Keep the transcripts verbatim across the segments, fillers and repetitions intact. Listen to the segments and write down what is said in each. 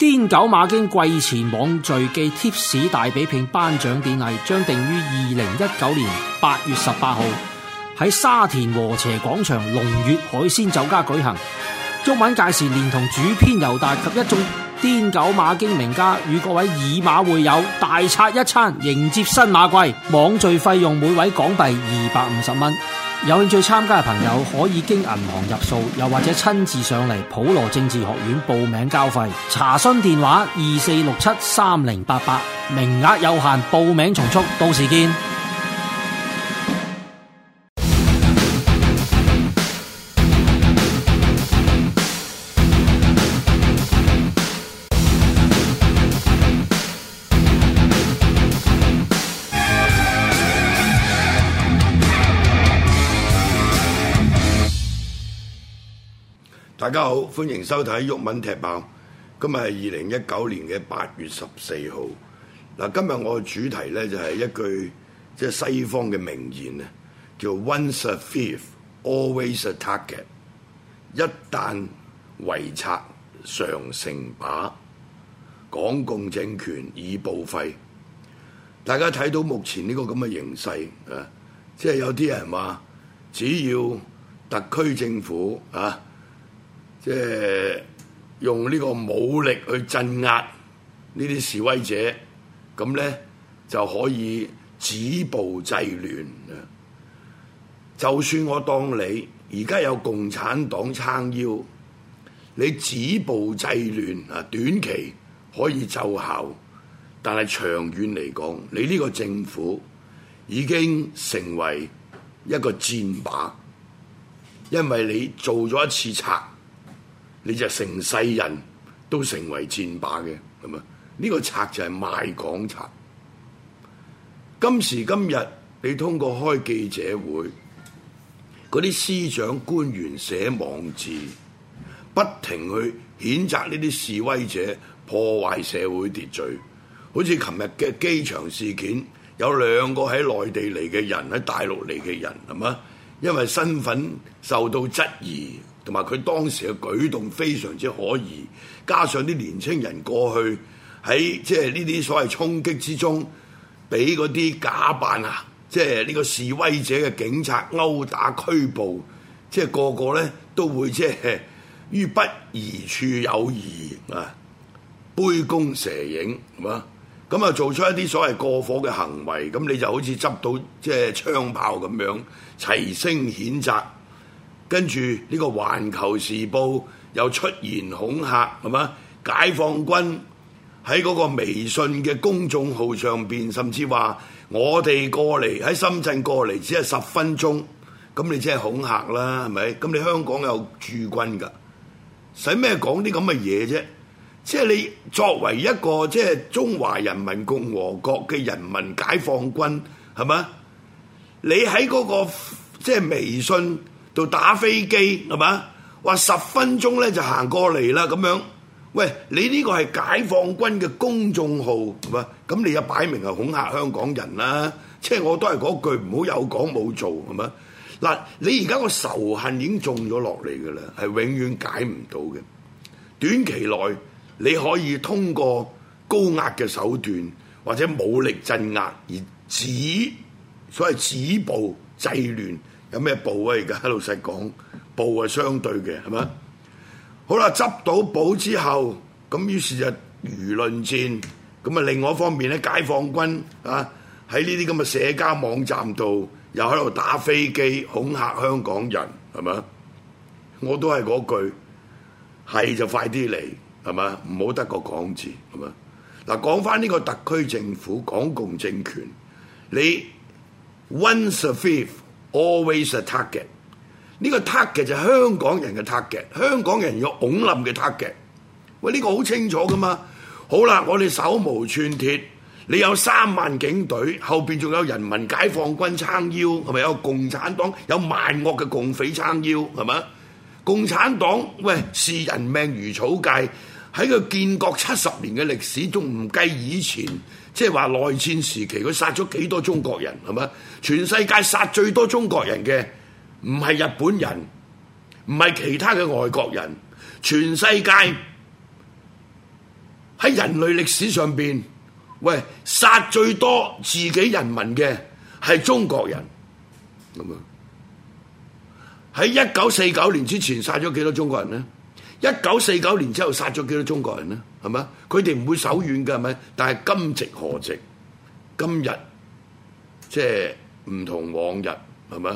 癲狗馬經季前網聚暨貼士大比拼頒獎典禮將定於二零一九年八月十八號喺沙田禾輋廣場龍悅海鮮酒家舉行。毓民屆時連同主編尤達及一眾癲狗馬經名家與各位以馬會友大餐一餐，迎接新馬季。網聚費用每位港幣二百五十蚊。有興趣參加嘅朋友可以經銀行入數，又或者親自上嚟普羅政治學院報名交費。查詢電話二四六七三零八八，名額有限，報名從速，到時見。 大家好，歡迎收睇毓民踢爆。今日係二零一九年嘅八月十四號。嗱，今日我嘅主題咧就係一句即係西方嘅名言啊，叫 Once a thief, always a target。一旦為賊，常成靶。港共政權已報廢。大家睇到目前呢個咁嘅形勢啊，即係有啲人話，只要特區政府啊，即係用呢個武力去鎮壓呢啲示威者，咁咧就可以止暴制亂啊！就算我當你而家有共產黨撐腰，你止暴制亂啊，短期可以奏效，但係長遠嚟講，你呢個政府已經成為一個戰靶，因為你做咗一次賊，你就成世人都成為戰靶嘅，係咪？呢個賊就係賣港賊。今時今日，你通過開記者會，嗰啲司長官員寫網誌，不停去譴責呢啲示威者破壞社會秩序。好似琴日嘅機場事件，有兩個喺內地嚟嘅人，喺大陸嚟嘅人，係嘛？因為身份受到質疑，同埋佢當時嘅舉動非常之可疑，加上啲年青人過去喺即係呢啲所謂衝擊之中，俾嗰啲假扮啊，即係呢個示威者嘅警察毆打拘捕，即係個個咧都會即係於不疑處有疑啊，杯弓蛇影係嘛？咁啊做出一啲所謂過火嘅行為，咁你就好似執到即係槍炮咁樣齊聲譴責。跟住呢個《環球時報》又出言恐嚇，係嘛？解放軍喺嗰個微信嘅公眾號上邊，甚至話我哋過嚟喺深圳過嚟只係十分鐘，咁你即係恐嚇啦，係咪？咁你香港有駐軍㗎，使咩講啲咁嘅嘢啫？即係你作為一個即係中華人民共和國嘅人民解放軍，係嘛？你喺嗰個即係微信度打飛機，係嘛？話十分鐘咧就行過嚟啦咁樣。喂，你呢個係解放軍嘅公眾號，係嘛？咁你又擺明係恐嚇香港人啦。即係我都係嗰句，唔好有講冇做，係嘛？嗱，你而家個仇恨已經種咗落嚟㗎啦，係永遠解唔到嘅。短期內你可以通過高壓嘅手段或者武力鎮壓而止所謂止暴制亂。有咩暴啊？而家老實講，暴係相對嘅，係咪？好啦，執到寶之後，咁於是就輿論戰。咁啊，另外一方面咧，解放軍啊喺呢啲咁嘅社交網站度又喺度打飛機恐嚇香港人，係咪？我都係嗰句，係就快啲嚟，係咪？唔好得個講字，係咪？嗱，講翻呢個特區政府港共政權，你 once a thief always a target， 呢個 target 就係香港人嘅 target， 香港人要拱冧嘅 target。喂，呢個好清楚噶嘛？好啦，我哋手無寸鐵，你有三萬警隊，後邊仲有人民解放軍撐腰，係咪？有共產黨，有萬惡嘅共匪撐腰，係咪？共產黨喂視人命如草芥，喺佢建國七十年嘅歷史中，唔計以前。即係話內戰時期，佢殺咗幾多中國人，係咪？全世界殺最多中國人嘅唔係日本人，唔係其他嘅外國人，全世界喺人類歷史上邊，喂，殺最多自己人民嘅係中國人，咁啊！喺一九四九年之前殺咗幾多中國人呢？一九四九年之後殺咗幾多中國人呢？係咪？佢哋唔會手軟㗎，係咪？但係今夕何夕？今日即係唔同往日，係咪？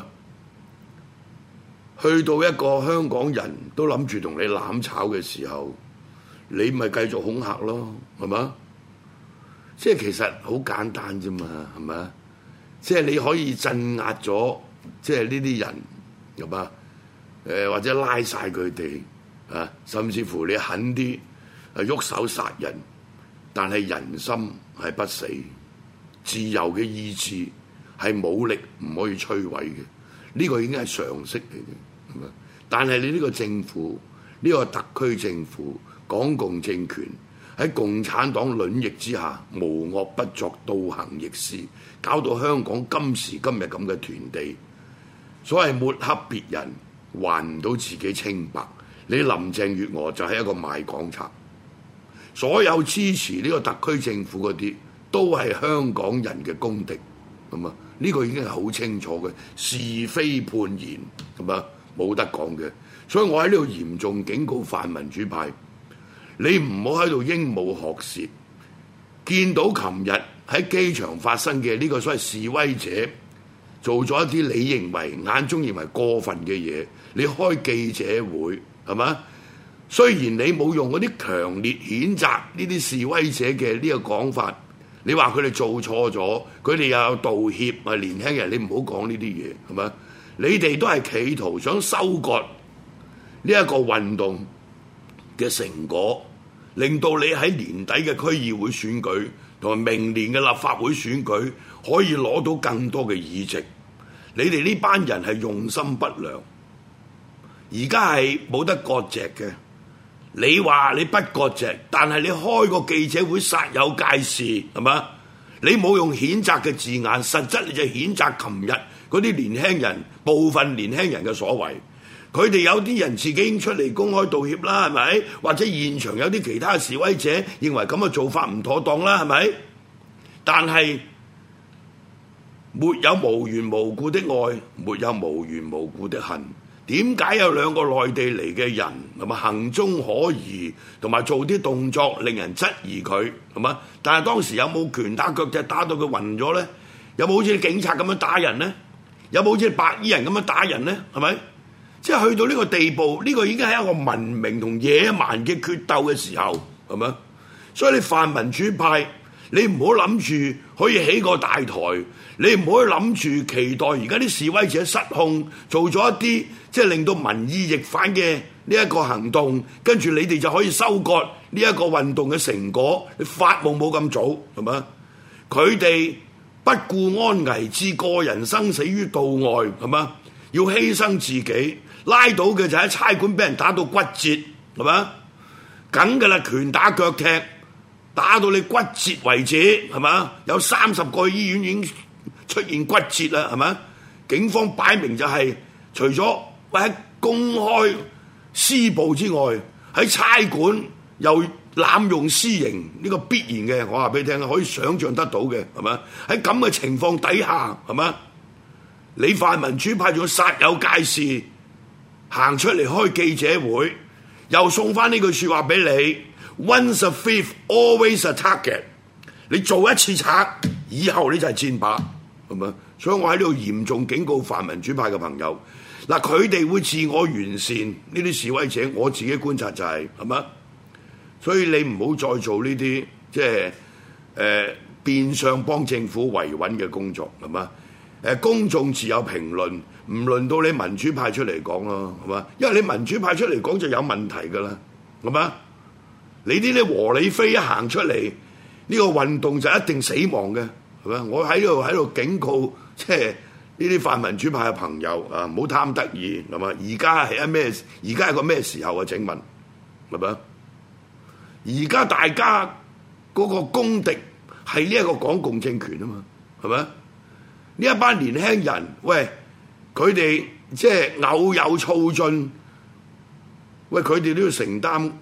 去到一個香港人都諗住同你攬炒嘅時候，你咪繼續恐嚇咯，係咪？即係其實好簡單啫嘛，係咪？即係你可以鎮壓咗，即係呢啲人。係嘛？誒或者拉晒佢哋啊，甚至乎你狠啲係喐手殺人，但係人心係不死，自由嘅意志係武力唔可以摧毀嘅，呢、這個已經係常識嚟嘅，係嘛？但係你呢個政府，呢、這個特區政府，港共政權喺共產黨卵翼之下，無惡不作，倒行逆施，搞到香港今時今日咁嘅團地。所謂抹黑別人，還唔到自己清白。你林鄭月娥就係一個賣港賊，所有支持呢個特區政府嗰啲，都係香港人嘅公敵，咁啊，呢個已經係好清楚嘅是非判言，咁啊，冇得講嘅。所以我喺呢度嚴重警告泛民主派，你唔好喺度鸚鵡學舌。見到琴日喺機場發生嘅呢個所謂示威者，做咗一啲你認為眼中認為過分嘅嘢，你開記者會係嘛？雖然你冇用嗰啲強烈譴責呢啲示威者嘅呢個講法，你話佢哋做錯咗，佢哋又有道歉啊！年輕人你唔好講呢啲嘢係嘛？你哋都係企圖想收割呢一個運動嘅成果，令到你喺年底嘅區議會選舉同埋明年嘅立法會選舉可以攞到更多嘅議席。你哋呢班人係用心不良，而家係冇得割席嘅。你話你不割席，但係你開個記者會煞有介事係嘛？你冇用譴責嘅字眼，實質你就譴責琴日嗰啲年輕人，部分年輕人嘅所為。佢哋有啲人自己已經出嚟公開道歉啦，係咪？或者現場有啲其他示威者認為咁嘅做法唔妥當啦，係咪？但係沒有無緣無故的愛，沒有無緣無故的恨。點解有兩個內地嚟嘅人同埋行蹤可疑，同埋做啲動作令人質疑佢係嘛？但係當時有冇拳打腳踢打到佢暈咗呢？有冇好似警察咁樣打人呢？有冇好似白衣人咁樣打人呢？係咪？即係去到呢個地步，呢個已經係一個文明同野蠻嘅決鬥嘅時候，係咪？所以你泛民主派，你唔好諗住可以起個大台，你唔好諗住期待而家啲示威者失控，做咗一啲即係令到民意逆反嘅呢一個行動，跟住你哋就可以收割呢一個運動嘅成果。你發夢冇咁早，係咪？佢哋不顧安危，置個人生死於度外，係嘛？要犧牲自己，拉到嘅就喺差館俾人打到骨折，係嘛？梗㗎啦，拳打腳踢，打到你骨折為止，係嘛？有三十個醫院已經出現骨折啦，係嘛？警方擺明就係、是、除咗喺公開施暴之外，喺差館又濫用私刑，呢、這個必然嘅，我話俾你聽，可以想像得到嘅，係嘛？喺咁嘅情況底下，係嘛？你泛民主派仲煞有介事，行出嚟開記者會，又送翻呢句説話俾你 ：Once a thief, always a target。你做一次賊，以後你就係箭靶，係嘛？所以我喺呢度嚴重警告泛民主派嘅朋友，嗱，佢哋會自我完善呢啲示威者，我自己觀察就係、是，係嘛？所以你唔好再做呢啲即係誒變相幫政府維穩嘅工作，係嘛？誒公眾自有評論，唔輪到你民主派出嚟講咯，係嘛？因為你民主派出嚟講就有問題㗎啦，係嘛？你啲啲和理非一行出嚟，呢個運動就一定死亡嘅，係嘛？我喺度喺度警告，即係呢啲泛民主派嘅朋友啊，唔好貪得意，係嘛？而家係一咩？而家係個咩時候啊？請問係咪？而家大家嗰個公敵係呢一個港共政權啊嘛，係咪？呢一班年輕人，喂，佢哋即係偶有躁進，喂，佢哋都要承擔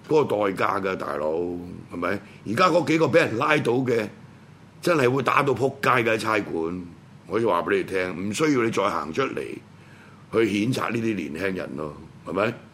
嗰個代價㗎，大佬係咪？而家嗰幾個俾人拉到嘅，真係會打到撲街嘅差館。我要話俾你聽，唔需要你再行出嚟去譴責呢啲年輕人咯，係咪？